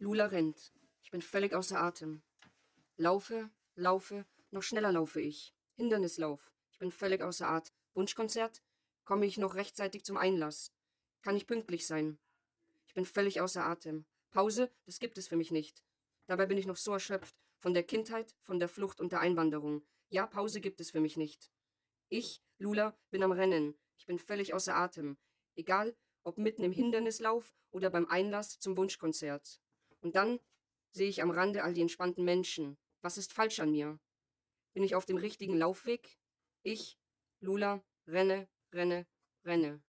Lula rennt. Ich bin völlig außer Atem. Laufe, laufe, noch schneller laufe ich. Hindernislauf. Ich bin völlig außer Atem. Wunschkonzert? Komme ich noch rechtzeitig zum Einlass? Kann ich pünktlich sein? Ich bin völlig außer Atem. Pause? Das gibt es für mich nicht. Dabei bin ich noch so erschöpft. Von der Kindheit, von der Flucht und der Einwanderung. Ja, Pause gibt es für mich nicht. Ich, Lula, bin am Rennen. Ich bin völlig außer Atem. Egal, ob mitten im Hindernislauf oder beim Einlass zum Wunschkonzert. Und dann sehe ich am Rande all die entspannten Menschen. Was ist falsch an mir? Bin ich auf dem richtigen Laufweg? Ich, Lula, renne, renne, renne.